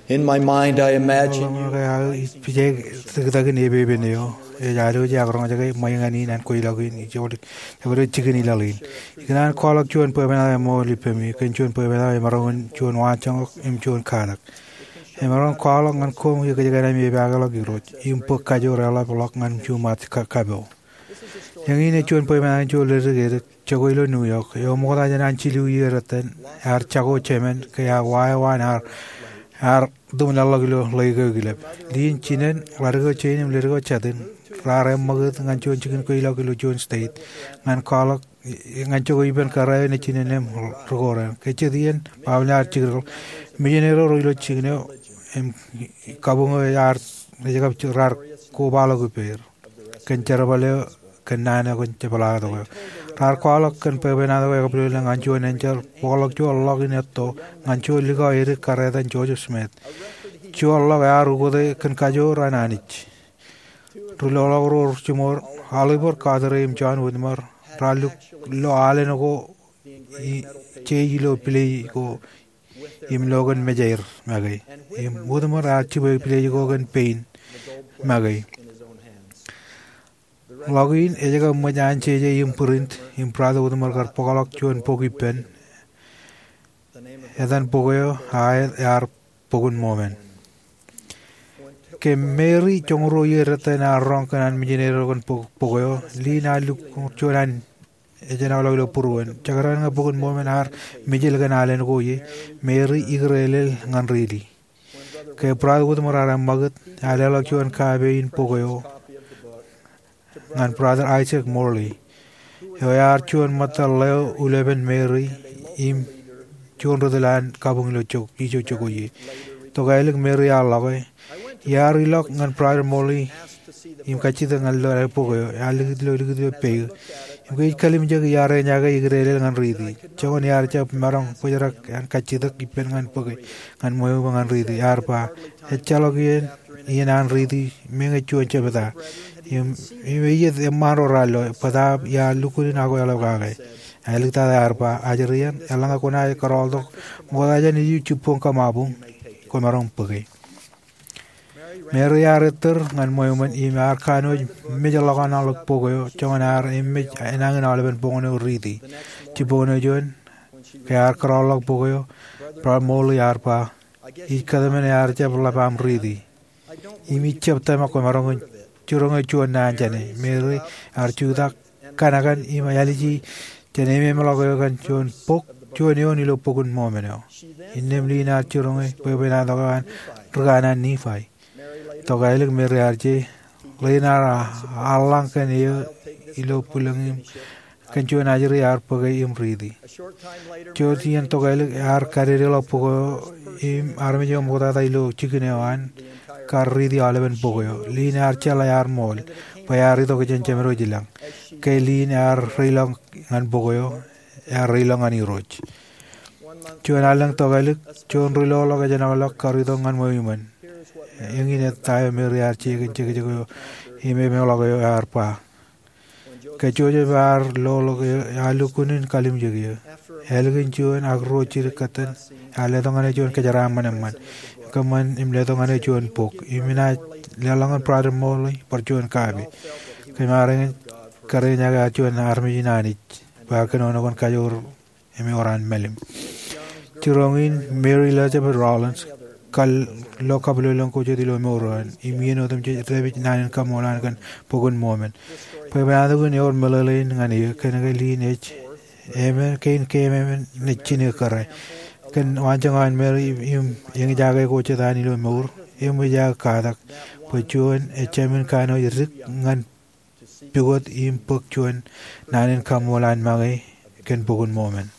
In my mind, I imagine yang ini cuan pemain jual lagi cagoilo New York yo moda jalan cilu yeraten har cago cemen kayak wan har dumla lagilo lagi gilap lin cinen largo cenim lergo chatin rare magut ngan cuan cikin ko ilagilo John State ngan kalak ngan cago iban karai ne cinen rogora kecedian pawla cigro millenero roilo cigno kabungo yar jagab rar ko balo guper kencara bale kenana kon cepala to rar kolok kan pebenado ko bele nganjo nencer polok jo log netto nganjo liga ere kareda George Smith jo log aru gode kan kajo rananich rulo ro chimor halibor kadre im John Woodmar ralu lo aleno ko cheyilo play ko im logan mejair magai im Woodmar achibe play ko gan pain magai login ejega majan cheje imprint imprado udmar kar pogalok chon pogi pen edan pogoyo yar pogun moment ke Mary chongro yerata na ronkan mijinero kon pogoyo lina lu choran ejena lo purwen chagaran nga pogun moment har mijil ganalen goye Mary igrelel nganrili ke prado udmar aram magat alelo chon kabe in pogoyo and brother Isaac Morley. Yar chuan mataleo 11 Mary im chuan ro de land kabung lo chok ijo chokoye. To gailik Mary alawe. Yar ilok ngan brother Morley im kachita ngan lo pogo alig lo pe. Im kai kalim jag yare nyaga igrele ngan ridi. Chon yar chap marang pojarak an kachita ipen ngan pogo ngan moyo ngan ridi yar pa. Echalogien ian ridi menga chuan chabada. Ini de maro ralo pada ya lukuri nago ya logagai alikta da arpa ajerian elanga kona karoldo moda ja ni chupon kamabung komarong pagi Mary areter ngan moyuman imar kano mejalogana lok pogo chonganar image enang na leben pongono ridi chibono jon kar karolok pogo pra mol yarpa ikadamen yarcha blabam ridi imi chapta ma komarong curang cuan nanjane Mary arjuda kanakan imayaliji jane me malago kan cuan pok cuan yo ni lo pokun momeno innem lina curang pebena dogan rugana ni fai to gailik Mary arje lina alang kan yo ilo pulang kan cuan ajri ar pagai imridi cuan to gailik ar karere lo pogo im armejo moda ilo chiknewan karri di alaben pogoyo linear chala yar mol payari to kejen chemero jilang ke linear rilong ngan pogoyo yar rilong ani roch chuan alang to galik chuan rilo lo kejen alok karri to ngan moyuman yang ini tayo meriar chi ke go ime me lo go yar pa ke choje bar lo alukunin kalim jegi helgin chuan agro chir katan ale to ngane chuan ke jaram man kaman imle to ngane chuan pok imina lalangan prada molai par chuan kabe kemarin karenya ga chuan armi nani ba kanono kon kajor emi oran melim chirongin Mary Elizabeth Rollins kal lokablo lang ko jadi lo moran imieno tam je rebit nanin kamolan kan pogun moment pa ba gun yor melalain ngani kanaga lineage emen kemen nechine kare kan wanjangan Mary yang jaga ko cedani lo mur yang jaga kadak pacuan echamen kano rik ngan pigot impok cuan nanin kamolan magai kan pogun moment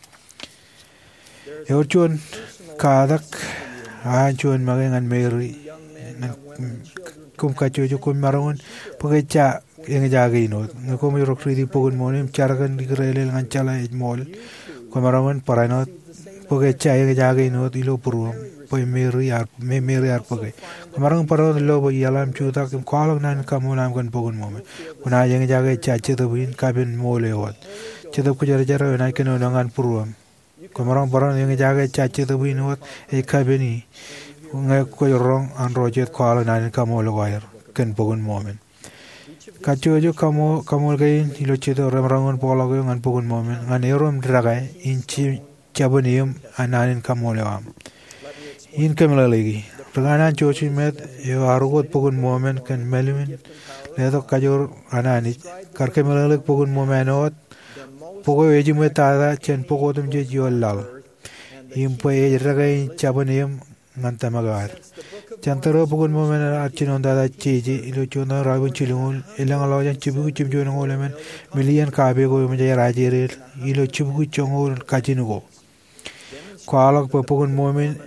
yor cuan kadak cuan magai ngan Mary kum kacu kum marangun pakai yang jaga ino ngakom yorok ridi pogun moment carakan dikrele ngan cala mol kumarangun paranot pakai yang jaga ino ilo purwam poi Mary ar pakai kumarangun paranot lo bo yalam chuta kum kalong nan kamulam kan pogun moment kuna yang jaga cedo bin kabin mole hot cedo ku jara na keno nangan purwam kumarangun paranot yang jaga cedo bin hot kabini ngai ko rong an rojet kwala nan kamol wire ken pogun momen kacho kamol gain ilo chedo ramrangon polago ngan pogun momen ngan erom dragai inchi chabonium ananin kamol am in kamela legi Ranganan chochi met yo arugot pogun momen ken melumin ledo kajor anani karke melalik pogun momenot pogo eji metada chen pogo tum je jolal impo e ragai chabonium ngantamagar chantaro pogun momen archinon dada cheji ilo chona rabun chilungul ilang alojan chibu chimjo ngolemen million kabe go meje rajere ilo chibu chongol kajinugo kwalak pogun momen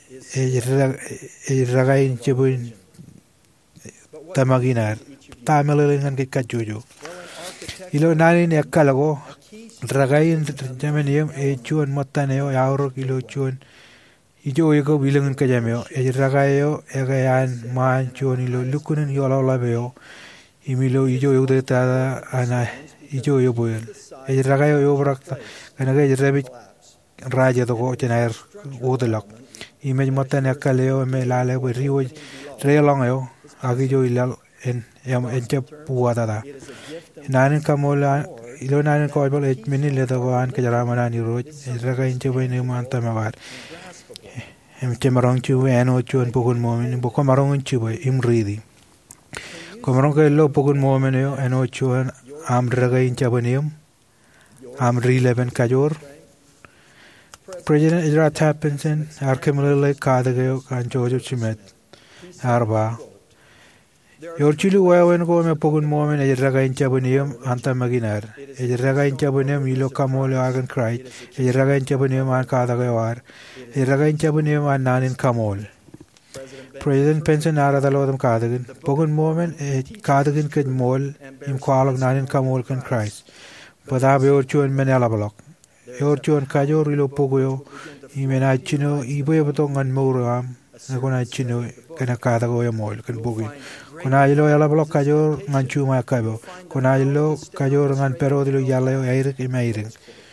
ragai chibun tamaginar tamelengan ke kajujo ilo nani ne kalago ragai jamenium chuan mataneo yauro ilo chuan ijo ego bilangan ke jameo ragayo egayan man chuan ilo lukunen yo la labeo imilo ijo yo de tada ana ijo yo boel ragayo yo brak kana ge rabi raja to go tener odelak imej matan yakaleo me lale we riwo relong yo agijo ilal en yam enche puada nanin kamola ilo nanin ko bol et mini le to an ke jaramana ni roj raga inche we ne man tamagar em chemarong chu eno chun pogun momen bo komarong chu we imridi komarong ke lo pogun momen yo eno chun am raga inche bonium am ri11 kajor President Ezra Tapinson arkemele kadagayo kanjojo chimet arba yorchilu wawen go me pogun momen ejraga inchabunium anta maginar ejraga inchabunium ilo kamole agan cry ejraga inchabunium an kadagayo war ejraga inchabunium an nanin kamol President Penson aradalodam kadagin pogun momen kadagin ken mol im kwalog nanin kamol kan cry pada beorchuan menela block yorchuan kajor ilo pogoyo imena chino iboy botongan mouram nakona chino kana kadago ya mol kan bogi kuna ilo yala blok kajor nganchu ma kabo kuna ilo kajor ngan pero dilo yala yo air imairing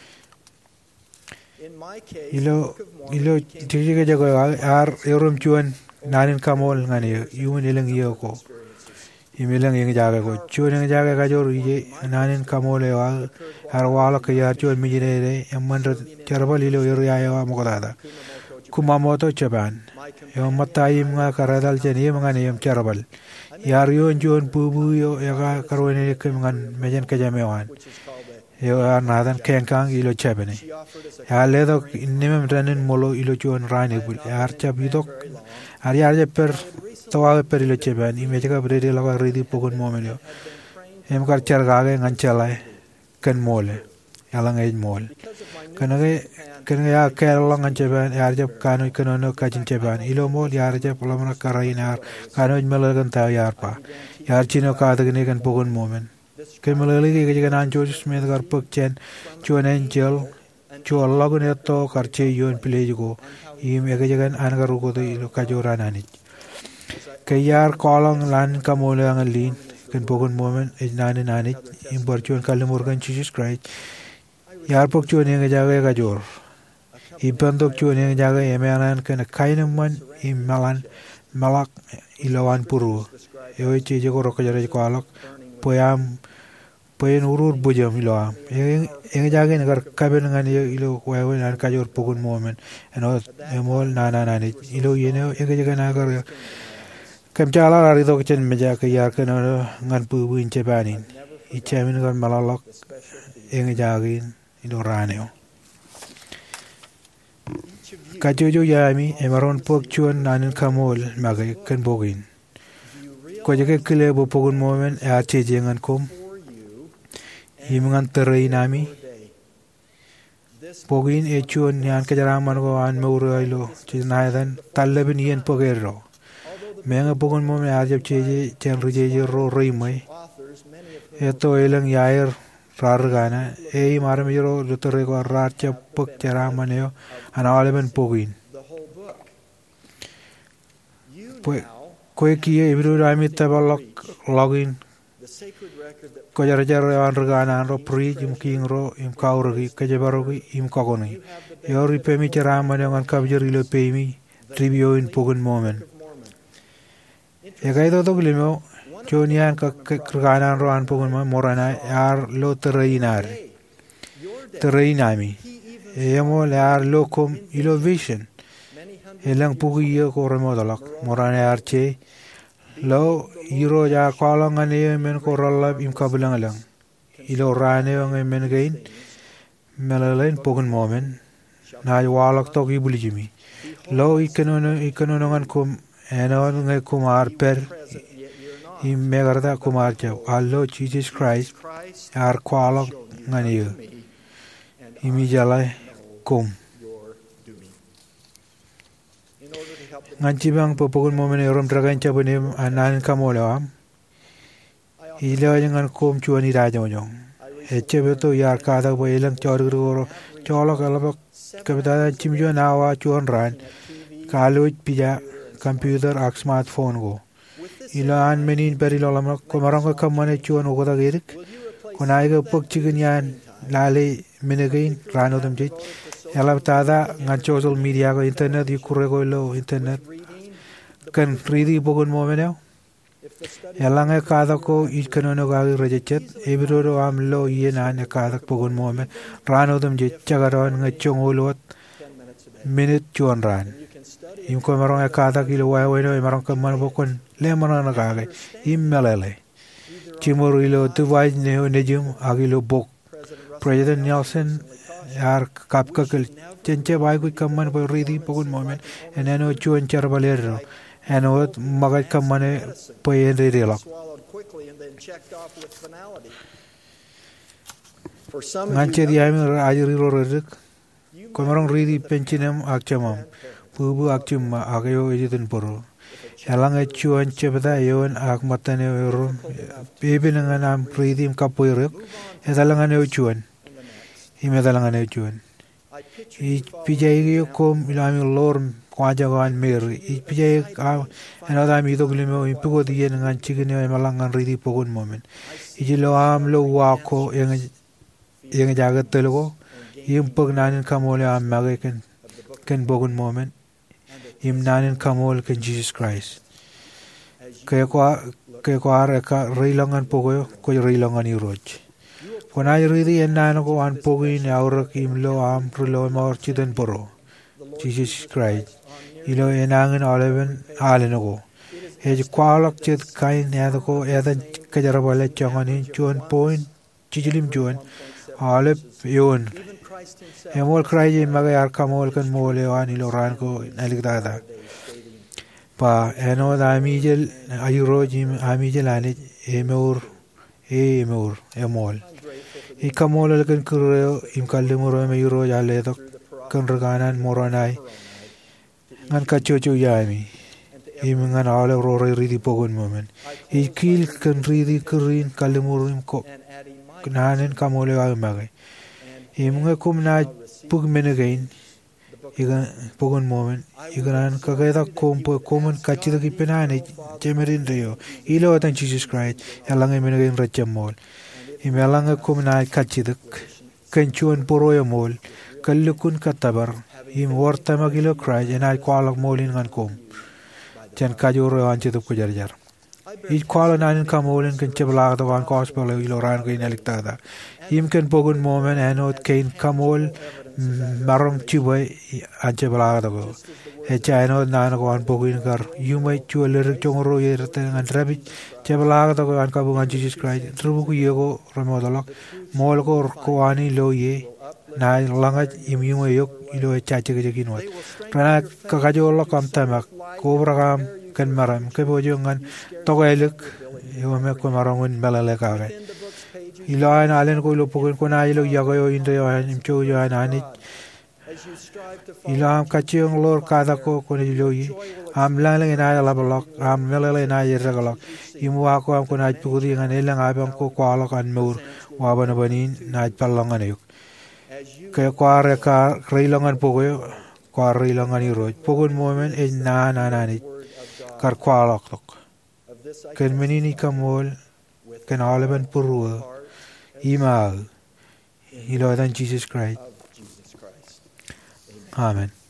ilo tiji jago ar yorum chuan nanin kamol ngani yuun ilang yoko imilang yang jaga ko chuan yang jaga kajor ije nanin kamol ya arwala ke yar chuan mijine amman charbal ilo ya mokada kumamoto chaban yo matayim nga karadal jeni mangani yam charbal yar yo chuan bubu yo ya karone ke mangan mejen ke jamewan yo nadan kenkang ilo chabene ya ledo nimem ranen molo ilo chuan rane bul yar chabidok ar per tawa per ilo chaban imeje ka brede lawa redi pogon momenyo em kar chargage nganchalai kan mole yalang ej mol kanage ya kerlang anjaban yarjab kanu kanono kajin jaban ilo mol yarjab lamana karainar kanu melagan ta yarpa yarchino kadagni kan pogon momen kemelali ke kan anjo smed gar pokchen chuan angel chuan lagun eto karche yon pilejugo im egajan angarugo do ilo kajoranani kayar kolong lan kamole angalin kan pogon momen ejnani nani imborchuan kalimurgan Jesus Christ yar pok chuan eng jaga kajor ibandok chuan eng jaga emeanan kan kainaman imalan malak ilawan puru yo che jago rokajare kolok poyam poyen urur bujam iloam eng jaga negar kaben ngani ilo wawen an kajor pogon momen eno emol nani ilo yene eng jaga nagar kam chala ari to chen meja ke yar kan ngan pu buin chebanin ichamin kan malalok eng jagin ilo raneo kajojo yami emaron pok chuan nanin kamol magay kan bogin ko jake kile bo pogun momen e ache jengan kom imangan terai nami pogin e chuan yan kajaraman go an meuro ilo chinaidan talabin yen pogero menga pogun momen ajab cheje chen rujeje ro roimai eto elang yair rargana ei marmiro lutore go racha pok charamaneo analemen pogin koe kie ibru rami tabalok login ko jarjar anrgana ro pri jim king ro im kaurgi kajabarogi im kogoni yori pemi charamaneo ngan kabjeri lo pemi tribio in pogun moment. Yagai do glimo Jonian ka krganan roan pogun morana ar lo terreinar. Terreinami. Emo ar locum ilo vision. Elang pugi ko remodalak morana arche lo iro ja kolong ane men ko rolla im kabulang lang. Ilo rane ang men gain melalain pogun moment. Na walak to gibulijimi. Lo ikononon kum enon ngai kumar per im megarda kumar jaw allo Jesus Christ ar kwalak ngani imi jalai kum nganci bang popogun momen erom dragan cabunim anan kamolawam ilo jangan kum cuani rajonyong echebeto yar kada bo elang chorgro cholok alabak kabada chimjo nawa chuan ran kaluj pija computer ak smartphone go ilan menin perilolam komarang kamane chuan ogoda gerik konaiga pokchigun yan lale menegain ranodam jit yala tada ngan social media go internet yukure go lo internet kan ridi bogun momenew yala nga kada ko ikanono ga rejechet ebiro am lo yena ne kada bogun momen ranodam jit chagaron nga chongolot minute chuan ran im ko marong kada kilo wa weno marong kaman bokon le marong nagage im melele chimorilo tuwaj ne nejum agilo bok President Nelson ar kapkakal chenche bai ku kaman bo ridi pogun moment eneno chuan charbalero eno magai kamane poyen rilak nganche diam ajiri rorik komarong ridi penchinem akchamam bubu akchum agayo ejidun poro yalang chuan chebda yon ak matane ro bebinangan am ridi kapoyrek edalangan chuan imedalangan chuan I pijay kom ilami lor kwajagan mer I pijay another mi doglimo ipugo diyen ngan chigine malangan ridi pogun moment ijilo am lo wako yang jagat telogo im pagnanin kamole am mageken ken pogun moment im nanin kamol ken Jesus Christ ke kwa ka rilangan pogo ko rilangan iroj When I read the Nanago and Pogin, our Kimlo, Am, Prilo, Morchiden Boro, Jesus Christ, Ilo Enangan Oleven, Alenogo. His qualak chit kind Nadago, Edan Kajarabale Changanin, Chuan Point, Chichilim Juan, Olep Yun. Emol Crazy Magayar Kamol can mole on Ilorango, Eligdada. Pa Eno the Amijel, Ayurojim, Amijelanit, Emol. I kamol kan kureo im kalimuro me yuro jale to kan reganan moranai ngan kachocho yami im ngan ale rore ridi pogun moment I kil kan ridi kurin kalimuro im ko nanen kamole wa mage im ngan kum na pug menegain igan pogun moment iganan kageda komun kachida ki penane jemerin rio ilo tan Jesus Christ elang menegain rachamol Imelanga kumna kachidak kenchuan poroya mol kallukun katabar im warta magilo kraj enai kwalak molin ngan kum chen kajuro anche to kujarjar I kwala nanin kamolin ken cheblag to wan gospel iloran ko ineliktada im ken pogun moment enot kein kamol marong chibai anche blag to echa enot nan ko an pogun kar yumai chuler chongro yerte ngan rabi cheblag to an kabungan Jesus Christ trubu yego remodalak mol ko ani lo ye na langa imyumo yok ilo chache ke kinot rana kakajo kam tamak ko bragam kan maram ke bojongan togeluk yo me ko marangun melale kage ilo an alen ko lo pogun ko na ilo yago inde yo an cho yo an ilo am kachiong lor kada ko ilo yi am lalang na la balak am melale na yeragalak imwa ko am ko na pugudi ngan elang abam ko kwalak an mur wa banin na palangan yok ke kware ka reilangan pogo kware reilangan iro pogun moment en na ni kar kwalak tok ken menini kamol ken alaban purua imal ilo dan Jesus Christ Amen